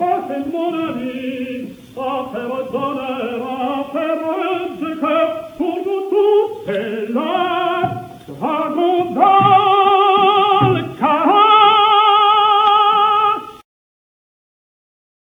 Oh, c'est mon ami, à faire d'honneur, à faire de cœur, pour vous tous, c'est la